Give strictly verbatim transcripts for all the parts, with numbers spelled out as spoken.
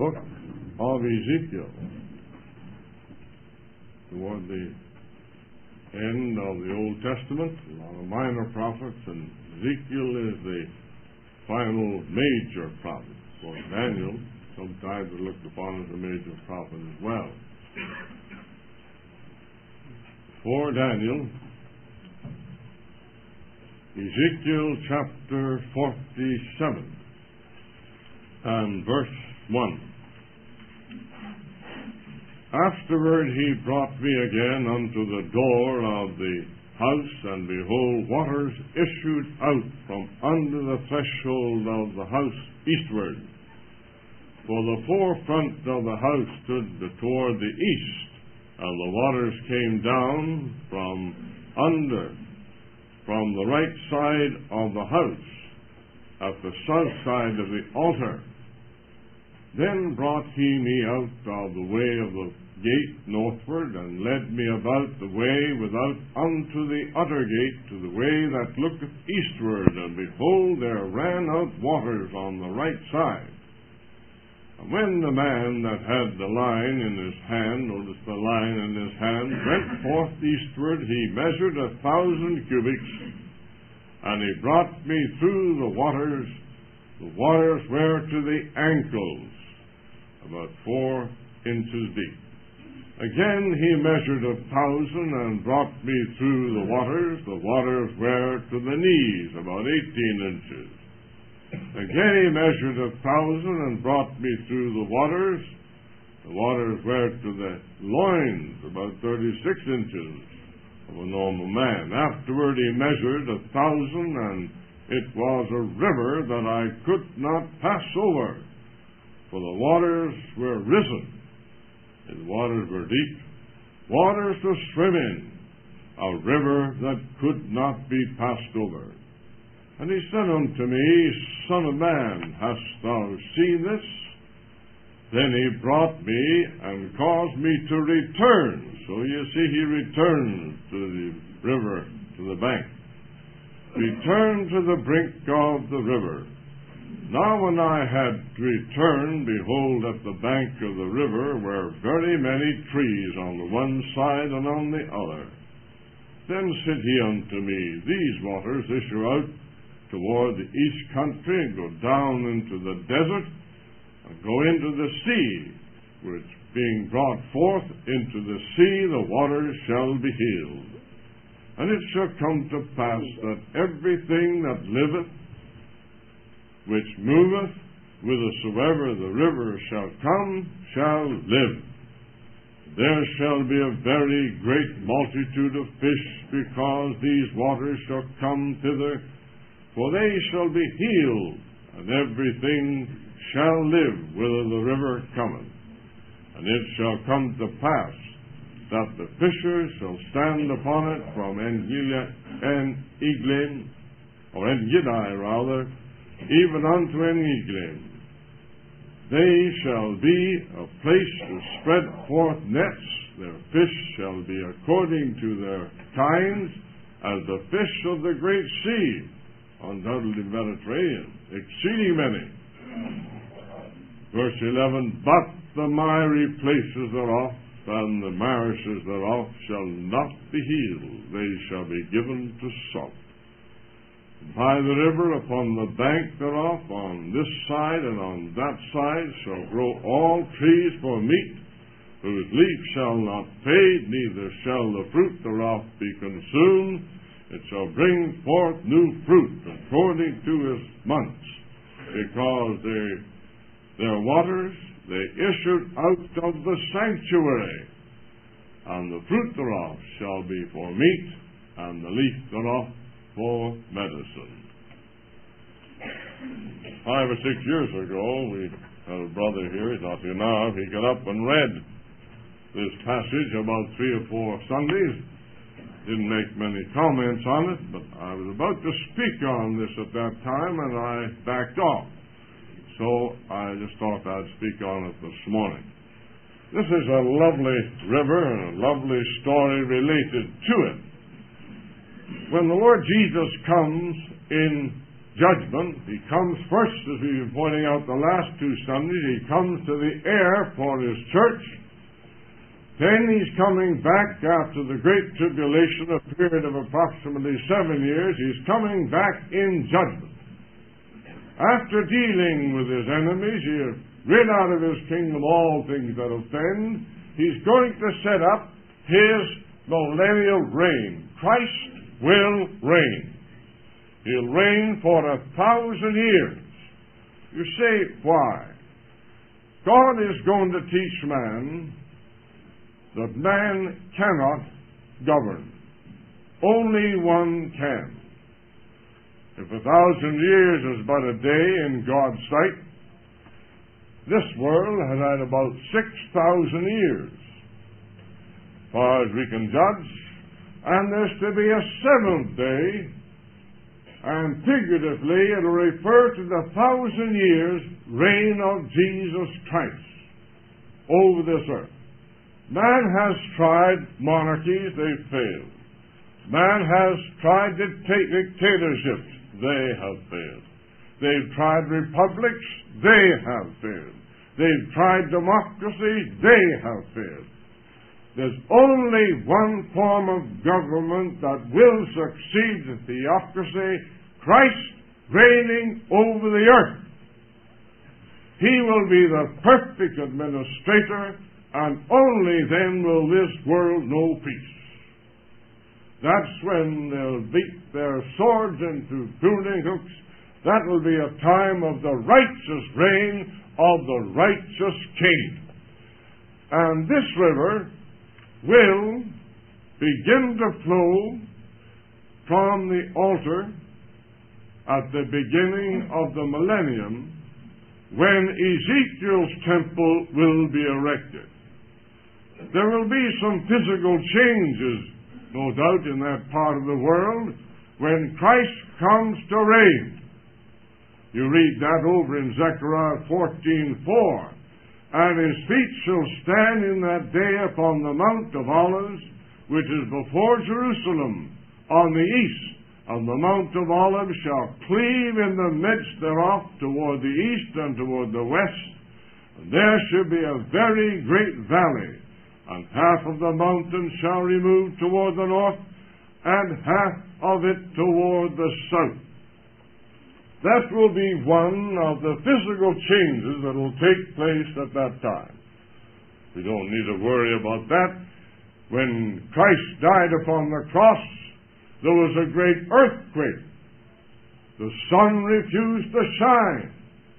book of Ezekiel. Toward the end of the Old Testament, a lot of minor prophets, and Ezekiel is the final major prophet. Of course, Daniel sometimes is looked upon as a major prophet as well. For Daniel, Ezekiel chapter forty-seven and verse one. Afterward he brought me again unto the door of the house, and behold, waters issued out from under the threshold of the house eastward. For the forefront of the house stood toward the east, and the waters came down from under, from the right side of the house, at the south side of the altar. Then brought he me out of the way of the gate northward, and led me about the way without unto the utter gate, to the way that looketh eastward, and behold, there ran out waters on the right side. And when the man that had the line in his hand, notice the line in his hand, went forth eastward, he measured a thousand cubits, and he brought me through the waters. The waters were to the ankles, about four inches deep. Again he measured a thousand and brought me through the waters. The waters were to the knees, about eighteen inches. Again he measured a thousand and brought me through the waters. The waters were to the loins, about thirty-six inches of a normal man. Afterward he measured a thousand, and it was a river that I could not pass over, for the waters were risen, and the waters were deep, waters to swim in, a river that could not be passed over. And he said unto me, Son of man, hast thou seen this? Then he brought me and caused me to return. So you see, he returned to the river, to the bank. Return to the brink of the river. Now when I had returned, behold, at the bank of the river were very many trees on the one side and on the other. Then said he unto me, These waters issue out toward the east country, and go down into the desert, and go into the sea, which being brought forth into the sea, the waters shall be healed. And it shall come to pass that everything that liveth, which moveth, whithersoever the river shall come, shall live. There shall be a very great multitude of fish, because these waters shall come thither, for they shall be healed, and everything shall live whither the river cometh. And it shall come to pass that the fishers shall stand upon it from En-Eglaim, or En-Gedi rather, even unto En-Eglaim. They shall be a place to spread forth nets. Their fish shall be according to their kinds, as the fish of the great sea, undoubtedly Mediterranean, exceeding many. Verse eleven, But the miry places thereof and the marishes thereof shall not be healed, they shall be given to salt. By the river, upon the bank thereof, on this side and on that side, shall grow all trees for meat, whose leaf shall not fade, neither shall the fruit thereof be consumed. It shall bring forth new fruit according to its months, because they, their waters, they issued out of the sanctuary, and the fruit thereof shall be for meat, and the leaf thereof for medicine. Five or six years ago, we had a brother here, he's not here now, he got up and read this passage about three or four Sundays. Didn't make many comments on it, but I was about to speak on this at that time, and I backed off. So I just thought I'd speak on it this morning. This is a lovely river and a lovely story related to it. When the Lord Jesus comes in judgment. He comes first, as we've been pointing out the last two Sundays. He comes to the air for His church. Then He's coming back after the Great Tribulation, a period of approximately seven years. He's coming back in judgment. After dealing with His enemies, He has rid out of His kingdom all things that offend. He's going to set up His millennial reign. Christ will reign. He'll reign for a thousand years. You say, why? God is going to teach man that man cannot govern. Only one can. If a thousand years is but a day in God's sight, this world has had about six thousand years, as far as we can judge, and there's to be a seventh day, and figuratively it'll refer to the thousand years reign of Jesus Christ over this earth. Man has tried monarchies, they've failed. Man has tried dicta- dictatorships, they have failed. They've tried republics, they have failed. They've tried democracy, they have failed. There's only one form of government that will succeed the theocracy, Christ reigning over the earth. He will be the perfect administrator, and only then will this world know peace. That's when they'll beat their swords into pruning hooks. That will be a time of the righteous reign of the righteous King. And this river will begin to flow from the altar at the beginning of the millennium, when Ezekiel's temple will be erected. There will be some physical changes, no doubt, in that part of the world when Christ comes to reign. You read that over in Zechariah fourteen four. And His feet shall stand in that day upon the Mount of Olives, which is before Jerusalem, on the east. And the Mount of Olives shall cleave in the midst thereof toward the east and toward the west. And there shall be a very great valley, and half of the mountain shall remove toward the north, and half of it toward the south. That will be one of the physical changes that will take place at that time. We don't need to worry about that. When Christ died upon the cross, there was a great earthquake. The sun refused to shine.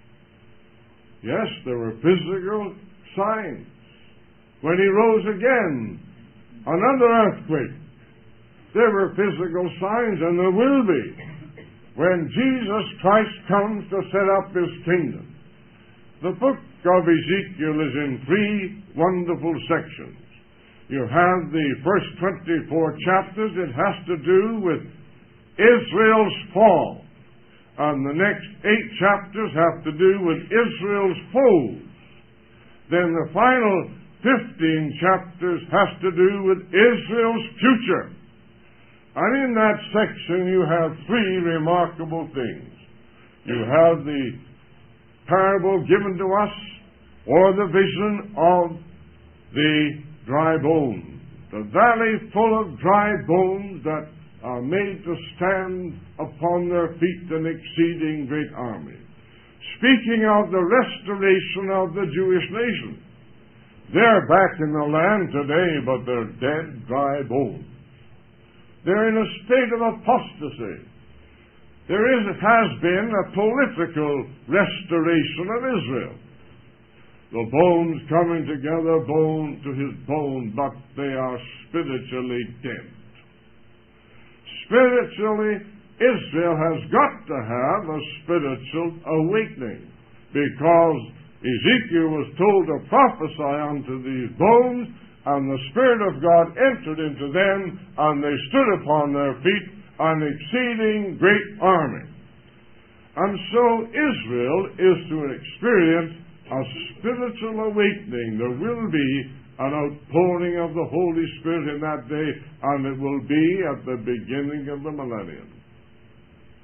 Yes, there were physical signs. When He rose again, another earthquake. There were physical signs, and there will be when Jesus Christ comes to set up His kingdom. The book of Ezekiel is in three wonderful sections. You have the first twenty-four chapters. It has to do with Israel's fall. And the next eight chapters have to do with Israel's foes. Then the final fifteen chapters has to do with Israel's future. And in that section you have three remarkable things. You have the parable given to us, or the vision of the dry bones. The valley full of dry bones that are made to stand upon their feet, an exceeding great army. Speaking of the restoration of the Jewish nation. They're back in the land today, but they're dead, dry bones. They're in a state of apostasy. There is, has been a political restoration of Israel. The bones coming together, bone to his bone, but they are spiritually dead. Spiritually, Israel has got to have a spiritual awakening, because Ezekiel was told to prophesy unto these bones, and the Spirit of God entered into them, and they stood upon their feet, an exceeding great army. And so Israel is to experience a spiritual awakening. There will be an outpouring of the Holy Spirit in that day, and it will be at the beginning of the millennium.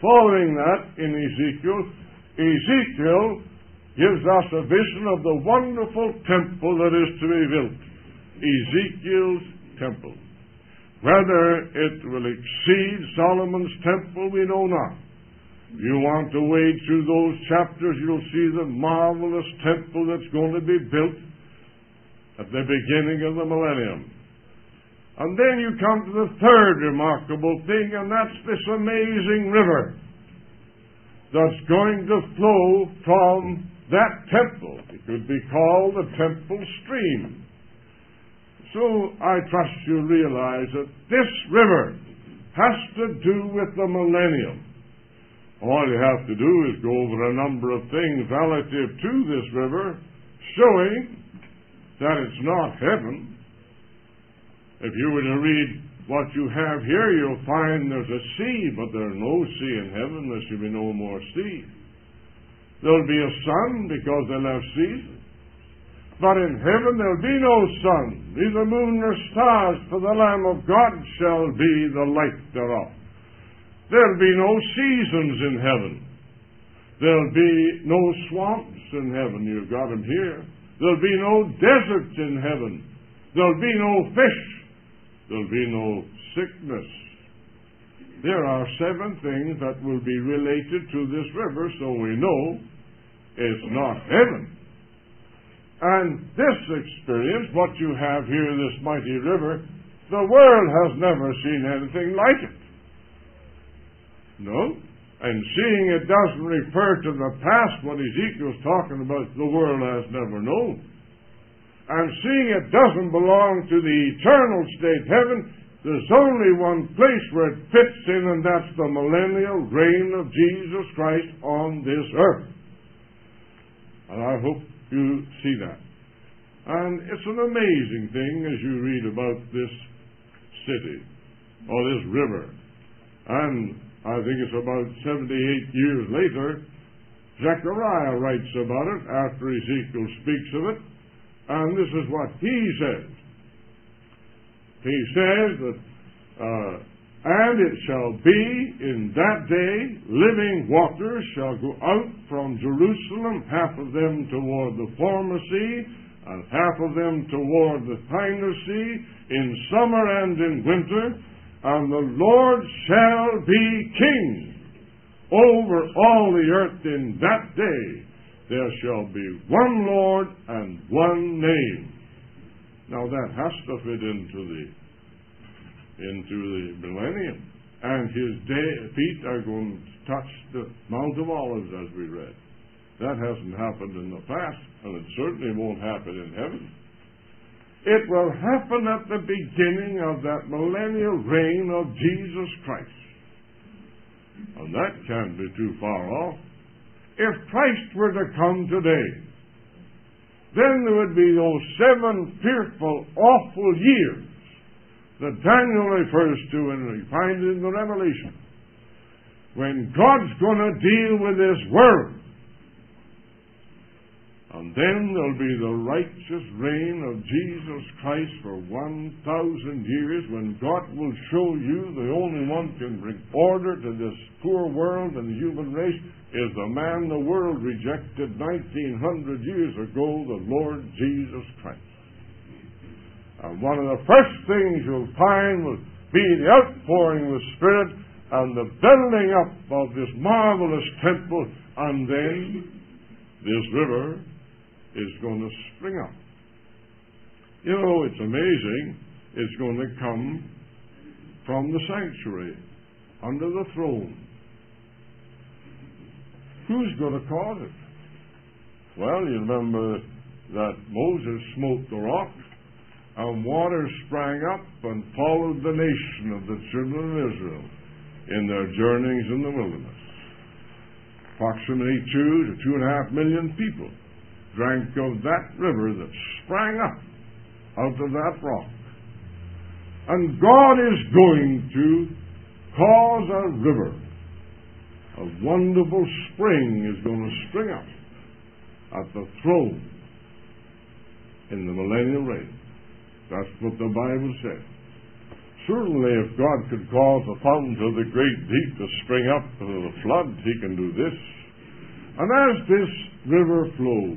following that in Ezekiel, Ezekiel gives us a vision of the wonderful temple that is to be built. Ezekiel's temple. Whether it will exceed Solomon's temple, we know not. If you want to wade through those chapters, you'll see the marvelous temple that's going to be built at the beginning of the millennium. And then you come to the third remarkable thing, and that's this amazing river that's going to flow from that temple. It could be called the temple stream. So I trust you realize that this river has to do with the millennium. All you have to do is go over a number of things relative to this river, showing that it's not heaven. If you were to read what you have here, you'll find there's a sea, but there's no sea in heaven. There should be no more sea. There'll be a sun because they'll have seasons. But in heaven there'll be no sun, neither moon nor stars, for the Lamb of God shall be the light thereof. There'll be no seasons in heaven. There'll be no swamps in heaven. You've got them here. There'll be no deserts in heaven. There'll be no fish. There'll be no sickness. There are seven things that will be related to this river, so we know it's not heaven. And this experience, what you have here, this mighty river, the world has never seen anything like it. No? And seeing it doesn't refer to the past, what Ezekiel's talking about, the world has never known. And seeing it doesn't belong to the eternal state, heaven, there's only one place where it fits in, and that's the millennial reign of Jesus Christ on this earth. And I hope you see that. And it's an amazing thing as you read about this city, or this river. And I think it's about seventy-eight years later, Zechariah writes about it after Ezekiel speaks of it. And this is what he says. He says that, uh, and it shall be in that day, living waters shall go out from Jerusalem, half of them toward the former sea, and half of them toward the finer sea, in summer and in winter, and the Lord shall be king over all the earth in that day. There shall be one Lord and one name. Now that has to fit into the into the millennium. And his day, feet are going to touch the Mount of Olives, as we read. That hasn't happened in the past, and it certainly won't happen in heaven. It will happen at the beginning of that millennial reign of Jesus Christ. And that can't be too far off. If Christ were to come today, then there would be those seven fearful, awful years that Daniel refers to, and we find it in the Revelation, when God's going to deal with this world. And then there'll be the righteous reign of Jesus Christ for one thousand years, when God will show you the only one can bring order to this poor world and the human race is the man the world rejected nineteen hundred years ago, the Lord Jesus Christ. And one of the first things you'll find will be the outpouring of the Spirit and the building up of this marvelous temple, and then this river is going to spring up. You know, it's amazing. It's going to come from the sanctuary, under the throne. Who's going to cause it? Well, you remember that Moses smote the rock, and water sprang up and followed the nation of the children of Israel in their journeyings in the wilderness. Approximately two to two and a half million people drank of that river that sprang up out of that rock. And God is going to cause a river, a wonderful spring is going to spring up at the throne in the millennial reign. That's what the Bible says. Certainly, if God could cause the fountains of the great deep to spring up to the flood, he can do this. And as this river flows,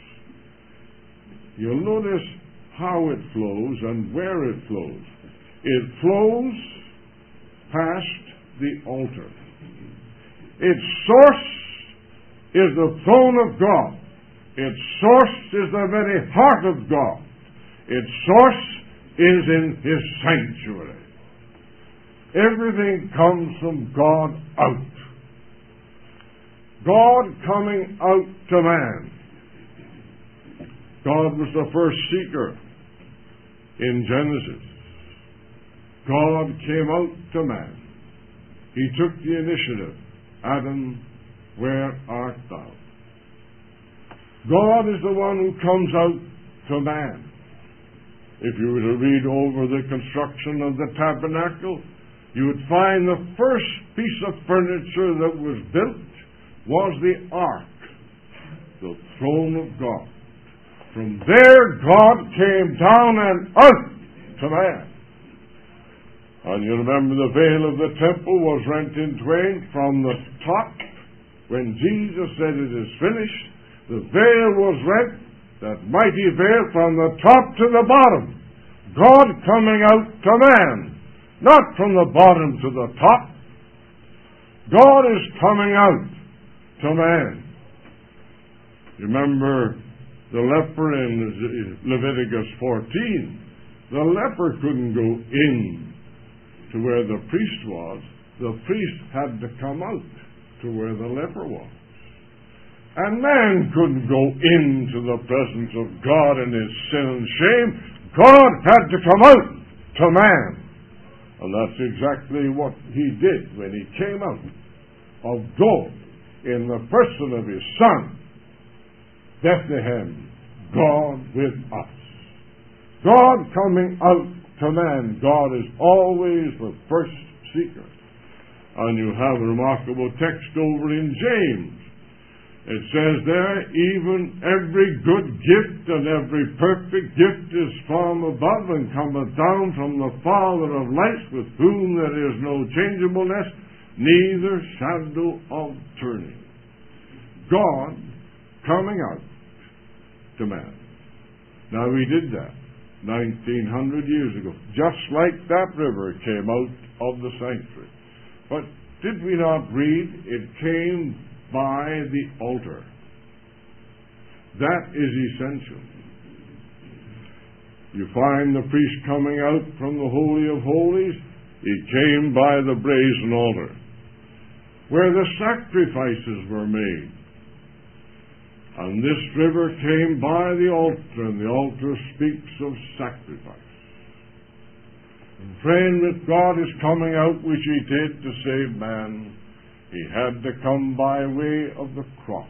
you'll notice how it flows and where it flows. It flows past the altar. Its source is the throne of God. Its source is the very heart of God. Its source is in His sanctuary. Everything comes from God out. God coming out to man. God was the first seeker in Genesis. God came out to man. He took the initiative. Adam, where art thou? God is the one who comes out to man. If you were to read over the construction of the tabernacle, you would find the first piece of furniture that was built was the ark, the throne of God. From there, God came down and out to man. And you remember the veil of the temple was rent in twain from the top. When Jesus said it is finished, the veil was rent, that mighty veil, from the top to the bottom. God coming out to man, not from the bottom to the top. God is coming out to man. You remember the leper in Leviticus fourteen. The leper couldn't go in to where the priest was. The priest had to come out to where the leper was. And man couldn't go into the presence of God in his sin and shame. God had to come out to man. And that's exactly what he did when he came out of gold in the person of his Son. Bethlehem, God with us. God coming out to man. God is always the first seeker. And you have a remarkable text over in James. It says there, even every good gift and every perfect gift is from above and cometh down from the Father of lights, with whom there is no changeableness, neither shadow of turning. God coming out to man. Now we did that nineteen hundred years ago, just like that river came out of the sanctuary. But did we not read, it came by the altar? That is essential. You find the priest coming out from the Holy of Holies. He came by the brazen altar, where the sacrifices were made. And this river came by the altar, and the altar speaks of sacrifice. And friend, if God is coming out, which He did to save man, He had to come by way of the cross.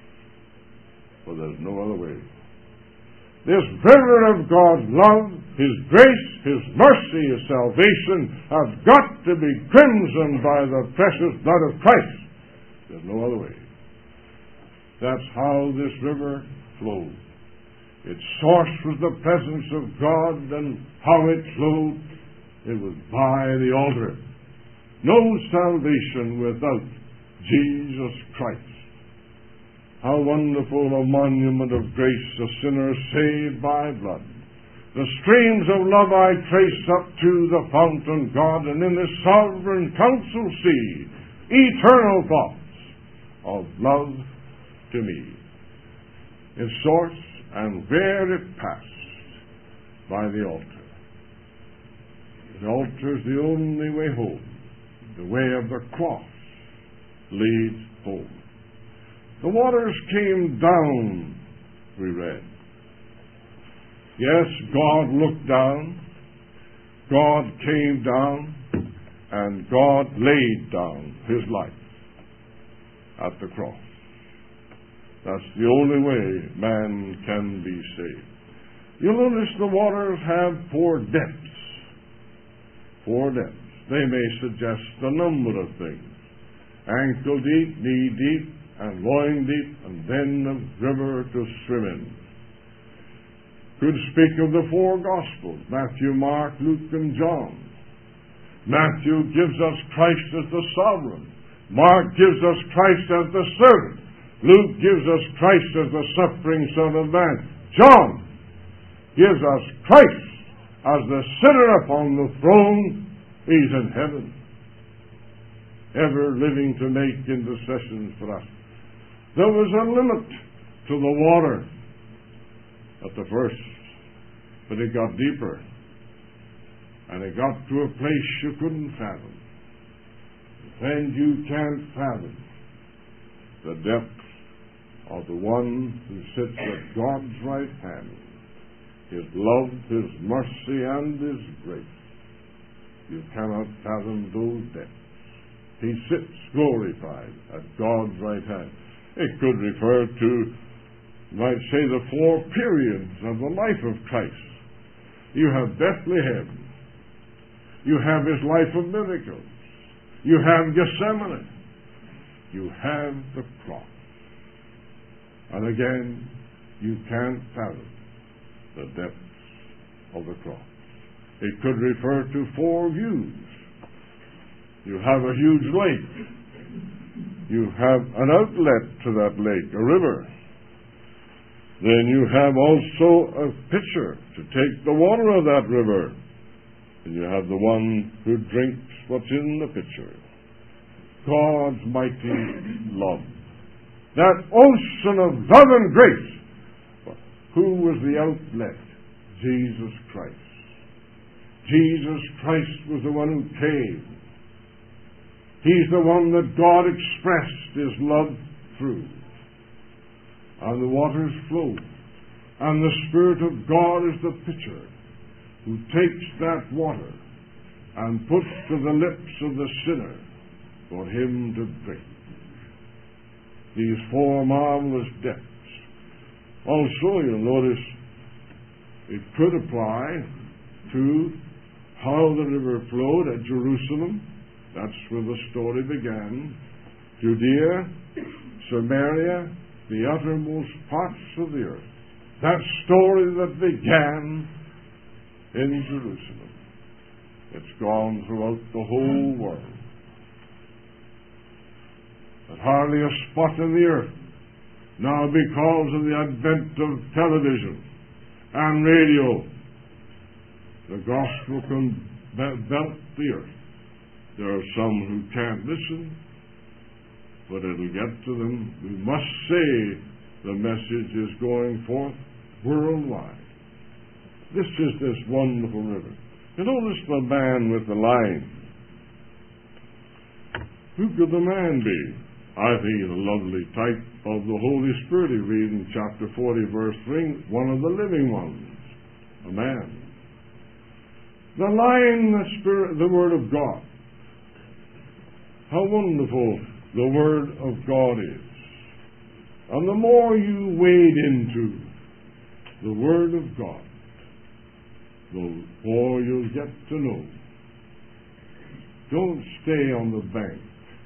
For there's no other way. This river of God's love, His grace, His mercy, His salvation has got to be crimsoned by the precious blood of Christ. There's no other way. That's how this river flowed. Its source was the presence of God, and how it flowed, it was by the altar. No salvation without Jesus Christ. How wonderful a monument of grace, a sinner saved by blood. The streams of love I trace up to the fountain God, and in His sovereign counsel see eternal thoughts of love to me. Its source and where it passed, by the altar. The altar is the only way home. The way of the cross leads home. The waters came down, we read. Yes, God looked down, God came down, and God laid down His life at the cross. That's the only way man can be saved. You'll notice the waters have four depths. Four depths. They may suggest a number of things. Ankle deep, knee deep, and loin deep, and then the river to swim in. Could speak of the four Gospels, Matthew, Mark, Luke, and John. Matthew gives us Christ as the sovereign. Mark gives us Christ as the servant. Luke gives us Christ as the suffering Son of Man. John gives us Christ as the sitter upon the throne. He's in heaven, ever living to make intercessions for us. There was a limit to the water at the first, but it got deeper, and it got to a place you couldn't fathom. And you can't fathom the depth of the one who sits at God's right hand, His love, His mercy, and His grace. You cannot fathom those depths. He sits glorified at God's right hand. It could refer to, you might say, the four periods of the life of Christ. You have Bethlehem. You have His life of miracles. You have Gethsemane. You have the cross. And again, you can't fathom the depths of the cross. It could refer to four views. You have a huge lake. You have an outlet to that lake, a river. Then you have also a pitcher to take the water of that river. And you have the one who drinks what's in the pitcher. God's mighty love. That ocean of love and grace. Who was the outlet? Jesus Christ. Jesus Christ was the one who came. He's the one that God expressed His love through. And the waters flow. And the Spirit of God is the pitcher who takes that water and puts to the lips of the sinner for him to drink. These four marvelous depths. Also, you'll notice it could apply to how the river flowed at Jerusalem. That's where the story began. Judea, Samaria, the uttermost parts of the earth. That story that began in Jerusalem. It's gone throughout the whole world. But hardly a spot in the earth now, because of the advent of television and radio, the gospel can belt the earth. There are some who can't listen, but it'll get to them. We must say the message is going forth worldwide. This is this wonderful river. You notice the man with the line. Who could the man be? I think he's a lovely type of the Holy Spirit. You read in chapter forty, verse three, one of the living ones, a man. The line, the Spirit, the Word of God. How wonderful the Word of God is. And the more you wade into the Word of God, the more you'll get to know. Don't stay on the bank,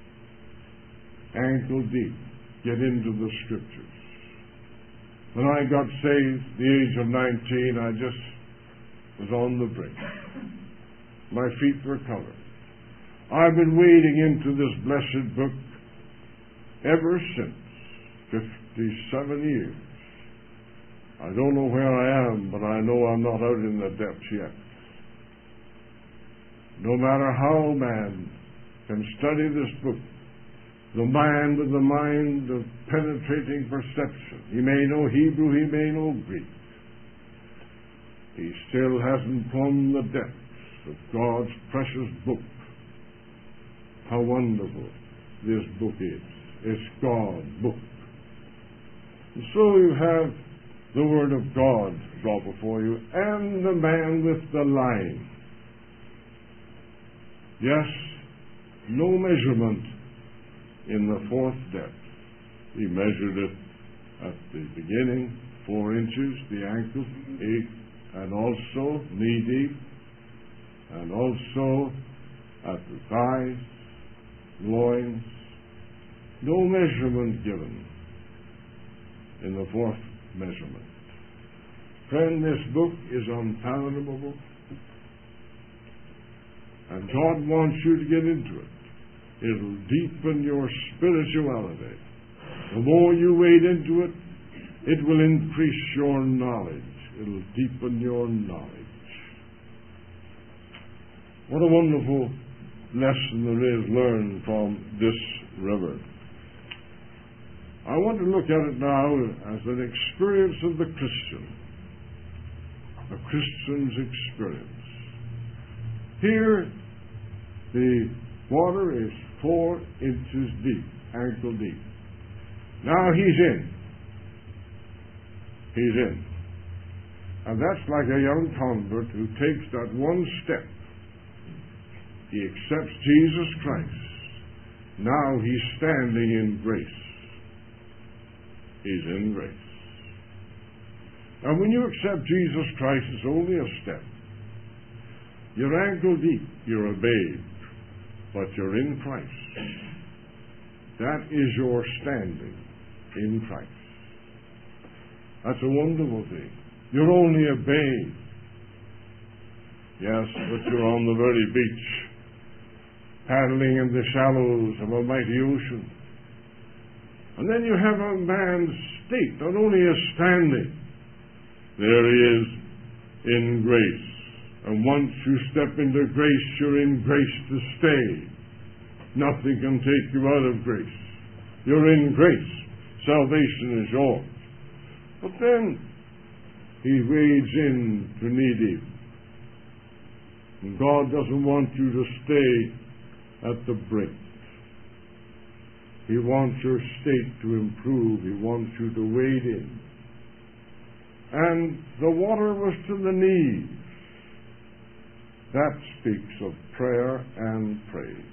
ankle deep. Get into the Scriptures. When I got saved at the age of nineteen, I just was on the brink. My feet were covered. I've been wading into this blessed book ever since, fifty-seven years. I don't know where I am, but I know I'm not out in the depths yet. No matter how man can study this book, the man with the mind of penetrating perception, he may know Hebrew, he may know Greek, he still hasn't plumbed the depths of God's precious book. How wonderful this book is. It's God's book. And so you have the Word of God brought before you, and the man with the line. Yes, no measurement in the fourth depth. He measured it at the beginning, four inches, the ankle, eight, and also knee deep, and also at the thighs, loins. No measurement given in the fourth measurement. Friend, this book is unfathomable, And God wants you to get into it. It'll deepen your spirituality. The more you wade into it, it will increase your knowledge. It'll deepen your knowledge. What a wonderful lesson there is learned from this river. I want to look at it now as an experience of the Christian. A Christian's experience. Here, the water is four inches deep, ankle deep. Now he's in. He's in. And that's like a young convert who takes that one step. He accepts Jesus Christ. Now he's standing in grace. He's in grace. And when you accept Jesus Christ, it's only a step. You're ankle deep. You're a babe. But you're in Christ. That is your standing in Christ. That's a wonderful thing. You're only a babe. Yes, but you're on the very beach, paddling in the shallows of a mighty ocean. And then you have a man's state, not only a standing. There he is in grace. And once you step into grace, you're in grace to stay. Nothing can take you out of grace. You're in grace. Salvation is yours. But then he wades in to knee deep. And God doesn't want you to stay at the brink. He wants your state to improve. He wants you to wade in. And the water was to the knees. That speaks of prayer and praise.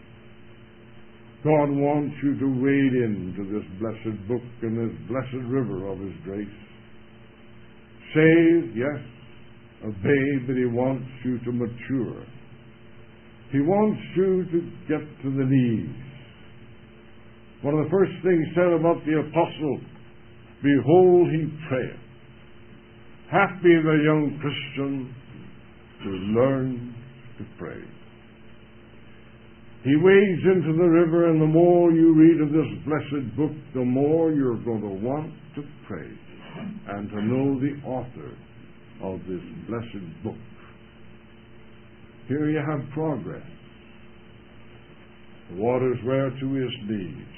God wants you to wade into this blessed book and this blessed river of His grace. Saved, yes, a babe, but He wants you to mature. He wants you to get to the knees. One of the first things said about the apostle, behold, he prayeth. Happy the young Christian who learns to pray. He wades into the river, and the more you read of this blessed book, the more you're going to want to pray and to know the author of this blessed book. Here you have progress. The waters were to his knees.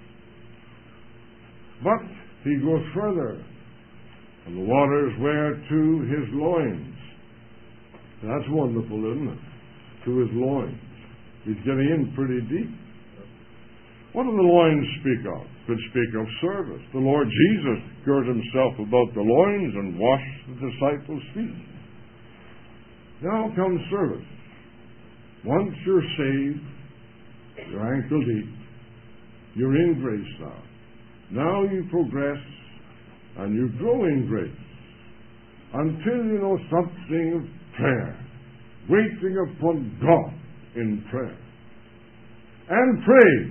But he goes further, and the waters were to his loins. That's wonderful, isn't it? To his loins. He's getting in pretty deep. What do the loins speak of? Could speak of service. The Lord Jesus girt himself about the loins and washed the disciples' feet. Now comes service. Once you're saved, you're ankle deep. You're in grace now. Now you progress and you grow in grace until you know something of prayer, waiting upon God in prayer, and praise.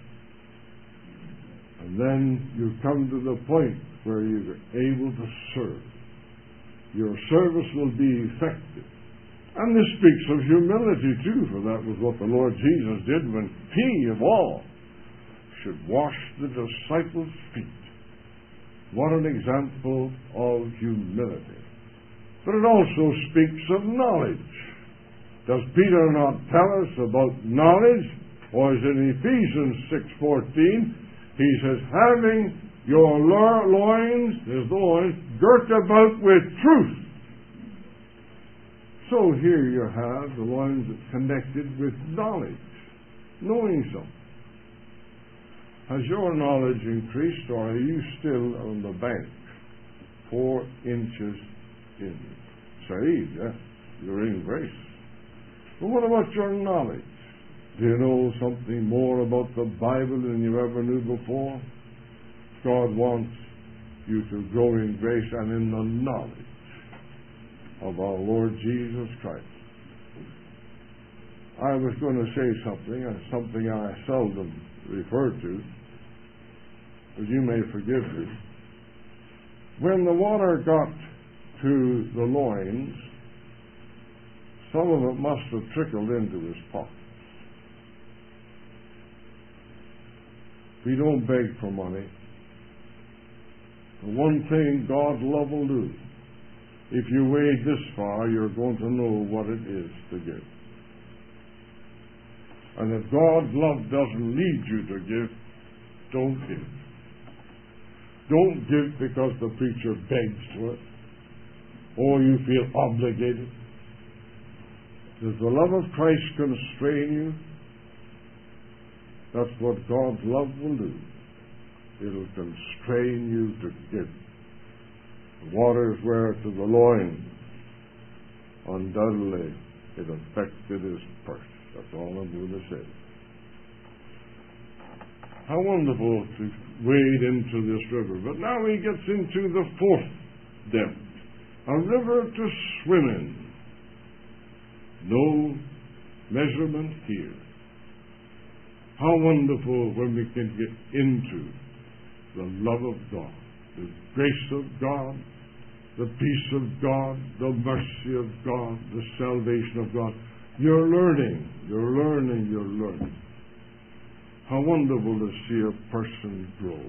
And then you come to the point where you're able to serve. Your service will be effective. And this speaks of humility too, for that was what the Lord Jesus did when He, of all, should wash the disciples' feet. What an example of humility. But it also speaks of knowledge. Does Peter not tell us about knowledge? Or is it in Ephesians six fourteen? He says, having your loins, his loins, girt about with truth. So here you have the loins connected with knowledge, knowing something. Has your knowledge increased, or are you still on the bank, four inches in? Saved, yes, you're in grace. But what about your knowledge? Do you know something more about the Bible than you ever knew before? God wants you to grow in grace and in the knowledge of our Lord Jesus Christ. I was going to say something, and something I seldom refer to, but you may forgive me. When the water got to the loins, some of it must have trickled into his pocket. We don't beg for money. The one thing God's love will do, if you wade this far, you're going to know what it is to give. And if God's love doesn't lead you to give, don't give. Don't give because the preacher begs for it, or you feel obligated. Does the love of Christ constrain you? That's what God's love will do. It'll constrain you to give. The waters were to the loins. Undoubtedly, it affected his purse. That's all I'm going to say. How wonderful to wade into this river. But now he gets into the fourth depth. A river to swim in. No measurement here. How wonderful when we can get into the love of God, the grace of God, the peace of God, the mercy of God, the salvation of God. You're learning, you're learning, you're learning. How wonderful to see a person grow.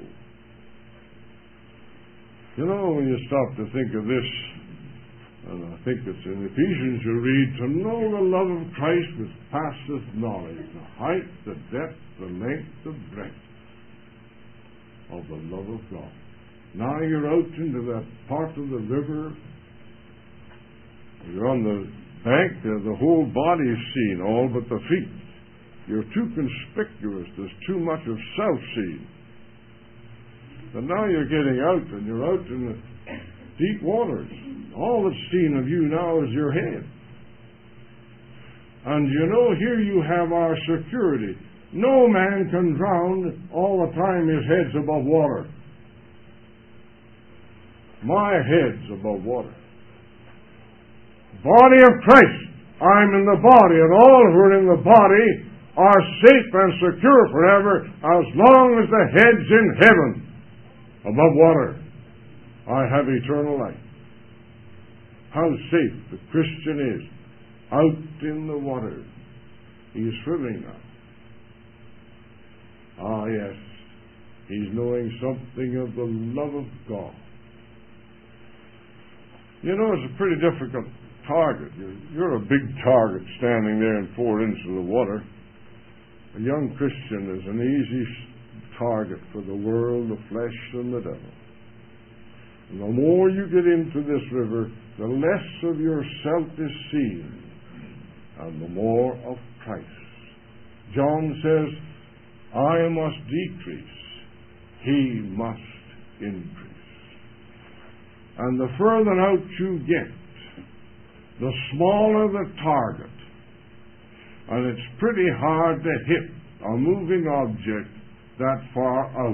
You know, when you stop to think of this, and I think it's in Ephesians you read, to know the love of Christ which passeth knowledge, the height, the depth, the length, the breadth of the love of God. Now you're out into that part of the river, you're on the bank there, the whole body is seen, all but the feet. You're too conspicuous, there's too much of self seen. But now you're getting out, and you're out in the deep waters. All that's seen of you now is your head. And you know, here you have our security. No man can drown all the time his head's above water. My head's above water. Body of Christ. I'm in the body, and all who are in the body are safe and secure forever as long as the head's in heaven above water. I have eternal life. How safe the Christian is out in the water. He's swimming now. Ah, yes. He's knowing something of the love of God. You know, it's a pretty difficult target. You're, you're a big target standing there in four inches of water. A young Christian is an easy target for the world, the flesh, and the devil. And the more you get into this river, the less of yourself is seen, and the more of Christ. John says, I must decrease, he must increase. And the further out you get, the smaller the target. And it's pretty hard to hit a moving object that far out.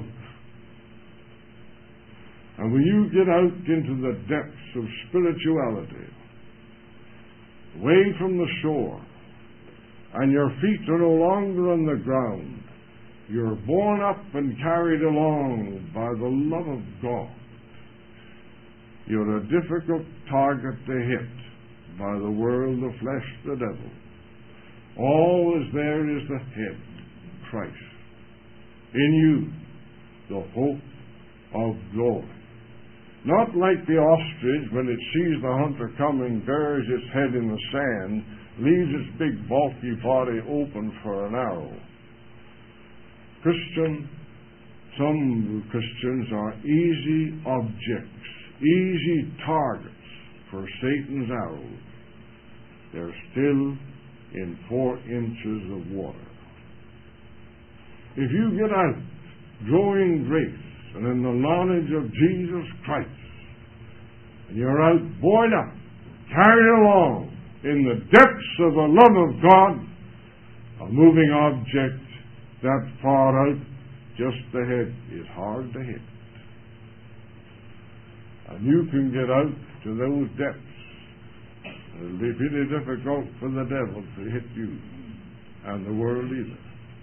And when you get out into the depths of spirituality, away from the shore, and your feet are no longer on the ground, you're borne up and carried along by the love of God. You're a difficult target to hit by the world, the flesh, the devil. All is there is the head, Christ. In you, the hope of glory. Not like the ostrich, when it sees the hunter coming, buries its head in the sand, leaves its big bulky body open for an arrow. Christian, some Christians are easy objects, easy targets for Satan's arrows. They're still in four inches of water. If you get out growing grace and in the knowledge of Jesus Christ, and you're out buoyed up, carried along in the depths of the love of God, a moving object that far out just ahead is hard to hit. And you can get out to those depths. It'll be pretty difficult for the devil to hit you, and the world either.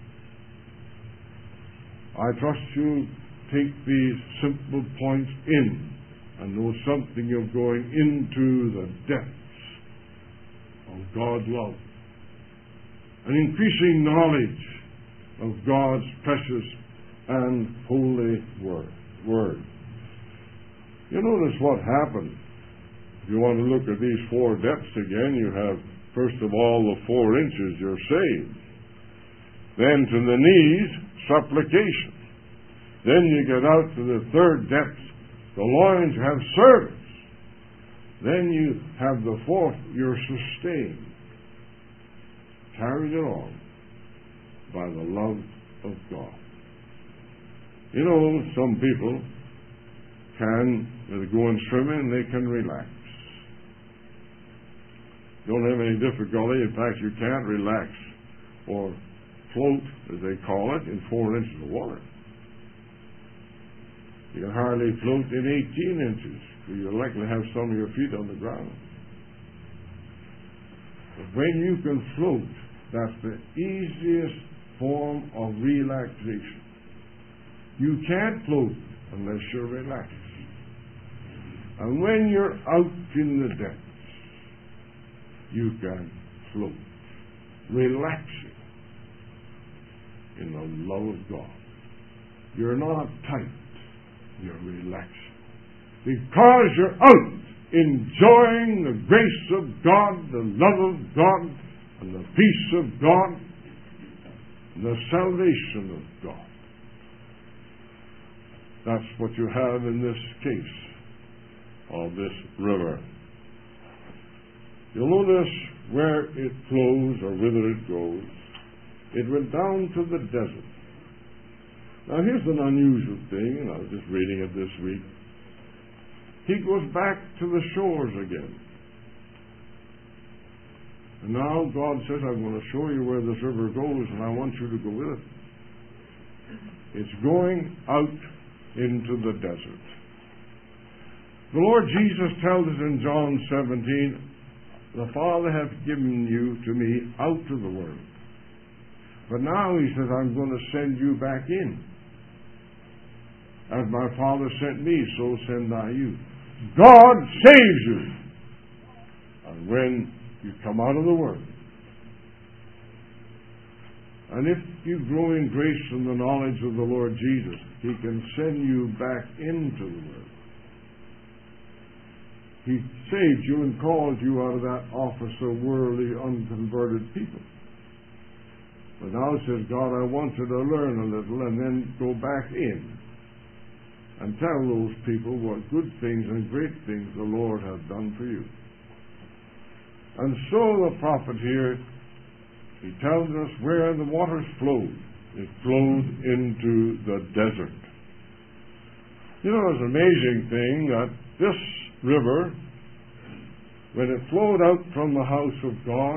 I trust you take these simple points in and know something of going into the depths of God's love, an increasing knowledge of God's precious and holy word. word. You notice what happened. If you want to look at these four depths again, you have, first of all, the four inches, you're saved. Then to the knees, supplication. Then you get out to the third depth, the loins have service. Then you have the fourth, you're sustained. Carried along by the love of God. You know, some people can, when they go in swimming, they can relax. Don't have any difficulty. In fact, you can't relax or float, as they call it, in four inches of water. You can hardly float in eighteen inches, so you'll likely have some of your feet on the ground. But when you can float, that's the easiest form of relaxation. You can't float unless you're relaxed. And when you're out in the depths, you can float, relaxing in the love of God. You're not tight, you're relaxing. Because you're out enjoying the grace of God, the love of God, and the peace of God, and the salvation of God. That's what you have in this case of this river. You'll notice where it flows or whither it goes. It went down to the desert. Now here's an unusual thing, and I was just reading it this week. He goes back to the shores again. And now God says, I'm going to show you where this river goes, and I want you to go with it. It's going out into the desert. The Lord Jesus tells us in John seventeen, the Father hath given you to me out of the world. But now he says, I'm going to send you back in. As my Father sent me, so send I you. God saves you. And when you come out of the world, and if you grow in grace and the knowledge of the Lord Jesus, he can send you back into the world. He saved you and called you out of that office of worldly, unconverted people. But now it says, God, I want you to learn a little and then go back in and tell those people what good things and great things the Lord has done for you. And so the prophet here, he tells us where the waters flowed. It flowed into the desert. You know, it's an amazing thing that this river, when it flowed out from the house of God,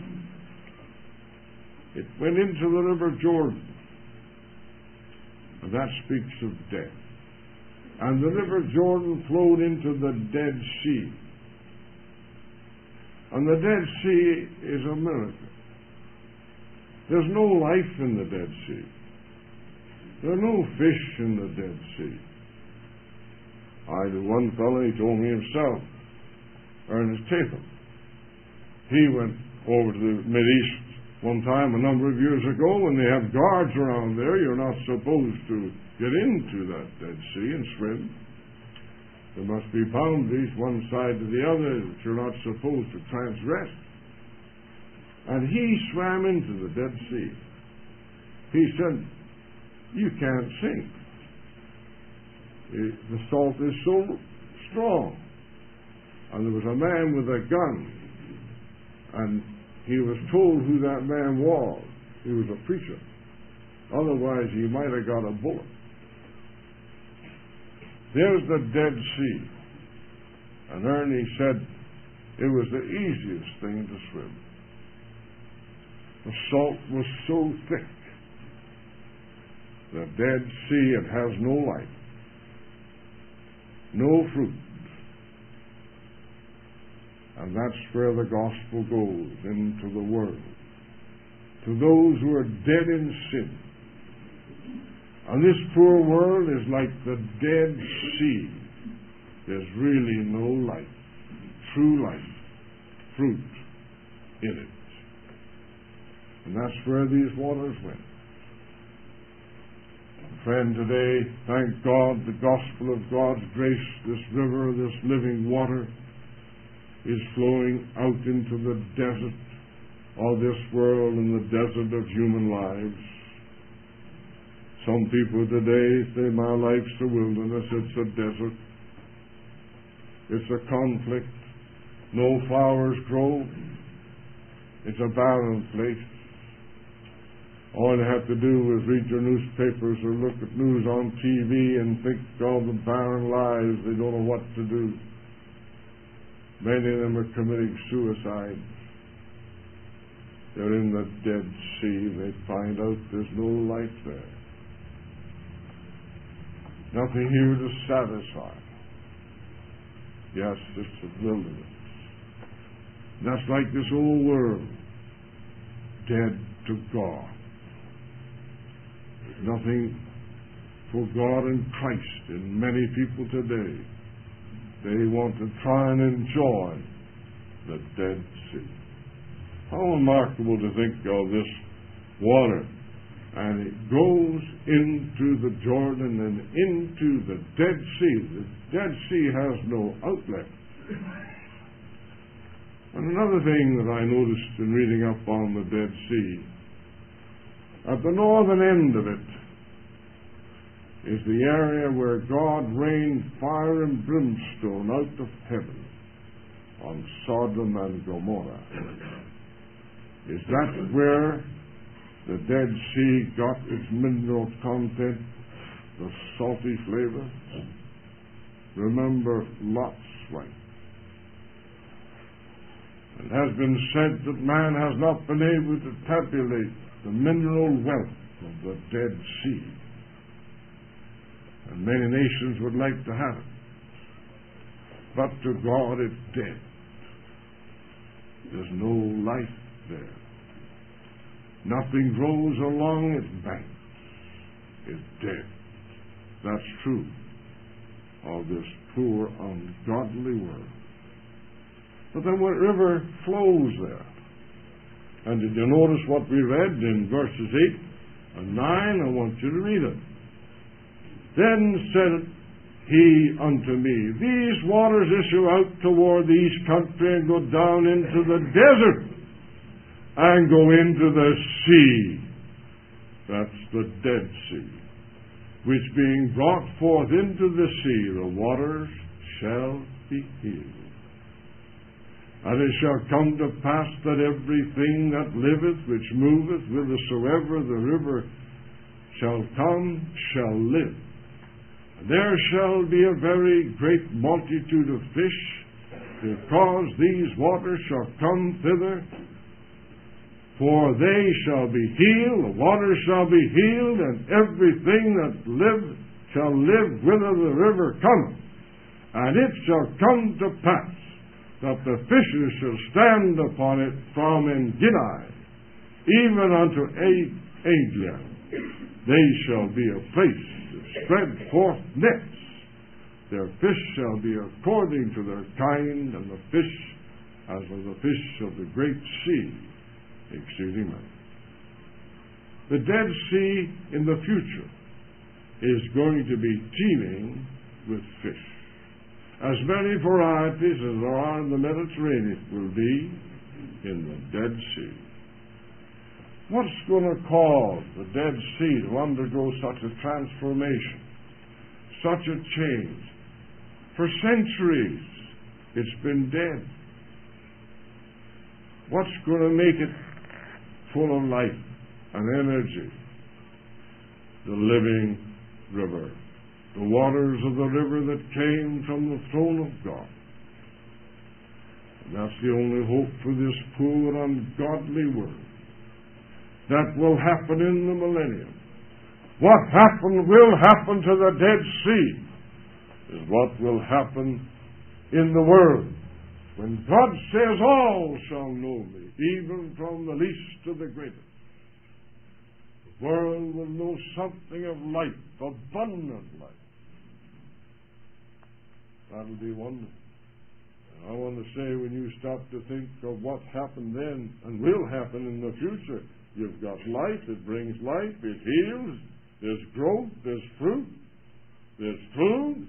it went into the river Jordan. And that speaks of death. And the river Jordan flowed into the Dead Sea. And the Dead Sea is a miracle. There's no life in the Dead Sea. There are no fish in the Dead Sea. I knew one fellow, he told me himself, Ernest Tatham. He went over to the Mideast one time a number of years ago. When they have guards around there, you're not supposed to get into that Dead Sea and swim. There must be boundaries one side to the other that you're not supposed to transgress. And he swam into the Dead Sea. He said, you can't sink. It, the salt is so strong. And there was a man with a gun. And he was told who that man was. He was a preacher. Otherwise, he might have got a bullet. There's the Dead Sea. And Ernie said it was the easiest thing to swim. The salt was so thick. The Dead Sea, it has no life, no fruit. And that's where the gospel goes into the world. To those who are dead in sin. And this poor world is like the Dead Sea. There's really no life, true life, fruit, in it. And that's where these waters went. Friend, today, thank God, the gospel of God's grace, this river, this living water, is flowing out into the desert of this world and the desert of human lives. Some people today say, my life's a wilderness, it's a desert. It's a conflict. No flowers grow. It's a barren place. All you have to do is read your newspapers or look at news on T V and think all the barren lives. They don't know what to do. Many of them are committing suicide. They're in the Dead Sea. They find out there's no life there. Nothing here to satisfy. Yes, it's a wilderness. That's like this old world, dead to God. There's nothing for God in Christ in many people today. They want to try and enjoy the Dead Sea. How remarkable to think of this water. And it goes into the Jordan and into the Dead Sea. The Dead Sea has no outlet. And another thing that I noticed in reading up on the Dead Sea, at the northern end of it is the area where God rained fire and brimstone out of heaven on Sodom and Gomorrah. Is that where the Dead Sea got its mineral content, the salty flavor? Remember Lot's wife. It has been said that man has not been able to tabulate the mineral wealth of the Dead Sea. And many nations would like to have it. But to God it's dead. There's no life there. Nothing grows along its banks. It's dead. That's true of this poor, ungodly world. But then what river flows there? And did you notice what we read in verses eight and nine? I want you to read it. Then said he unto me, these waters issue out toward the east country and go down into the desert and go into the sea. That's the Dead Sea, which being brought forth into the sea, the waters shall be healed. And it shall come to pass that everything that liveth, which moveth, whithersoever the river shall come, shall live. And there shall be a very great multitude of fish, because these waters shall come thither. For they shall be healed, the waters shall be healed, and everything that live shall live whither the river cometh. And it shall come to pass that the fishes shall stand upon it from Engedi, even unto Aglaim. They shall be a place to spread forth nets. Their fish shall be according to their kind, and the fish as of the fish of the great sea, exceeding many. The Dead Sea in the future is going to be teeming with fish. As many varieties as there are in the Mediterranean will be in the Dead Sea. What's going to cause the Dead Sea to undergo such a transformation, such a change? For centuries, it's been dead. What's going to make it full of life and energy? The living river. The waters of the river that came from the throne of God. And that's the only hope for this poor, ungodly world. That will happen in the millennium. What happened will happen to the Dead Sea is what will happen in the world. When God says, all shall know me, even from the least to the greatest. The world will know something of life, abundant life. That'll be wonderful. I want to say, when you stop to think of what happened then and will happen in the future, you've got life, it brings life, it heals, there's growth, there's fruit, there's food.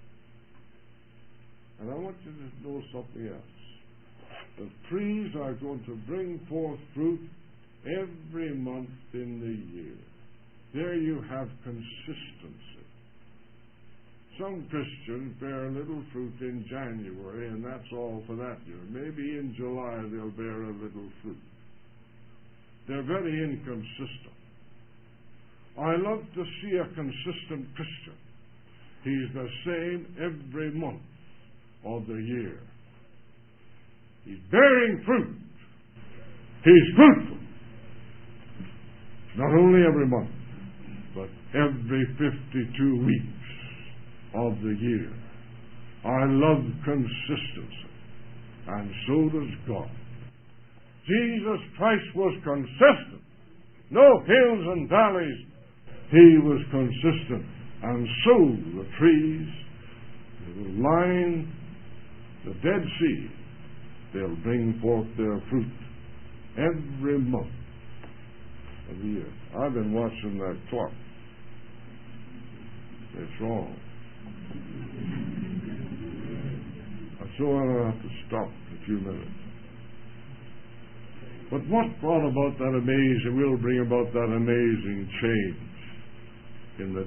And I want you to know something else. The trees are going to bring forth fruit every month in the year. There you have consistency. Some Christians bear a little fruit in January, and that's all for that year. Maybe in July they'll bear a little fruit. They're very inconsistent. I love to see a consistent Christian. He's the same every month of the year. He's bearing fruit. He's fruitful. Not only every month, but every fifty-two weeks of the year. I love consistency, and so does God. Jesus Christ was consistent. No hills and valleys. He was consistent. And so the trees, the line, the Dead Sea, they'll bring forth their fruit every month of the year. I've been watching that clock. It's wrong. So I'll have to stop a few minutes. But what brought about that amazing, will bring about that amazing change in the